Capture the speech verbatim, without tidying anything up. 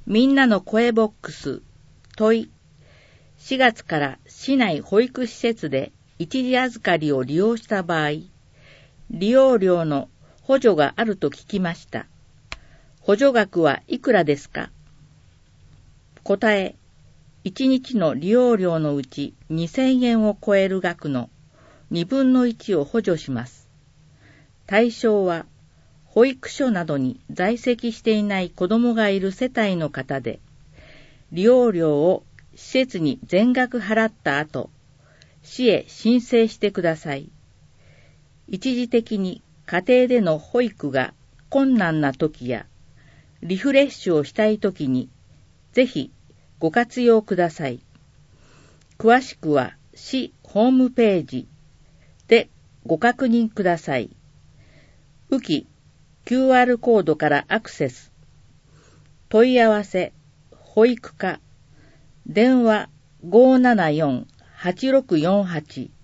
みんなの声ボックス問い。しがつから市内保育施設で一時預かりを利用した場合、利用料の補助があると聞きました。補助額はいくらですか？答え、いちにちの利用料のうちにせんえんを超える額のにぶんのいちを補助します。対象は、保育所などに在籍していない子どもがいる世帯の方で、利用料を施設に全額払った後、市へ申請してください。一時的に家庭での保育が困難な時や、リフレッシュをしたい時に、ぜひご活用ください。詳しくは市ホームページでご確認ください。浮き キューアール コードからアクセス。問い合わせ、保育課、電話 ごーななよん はちろくよんはち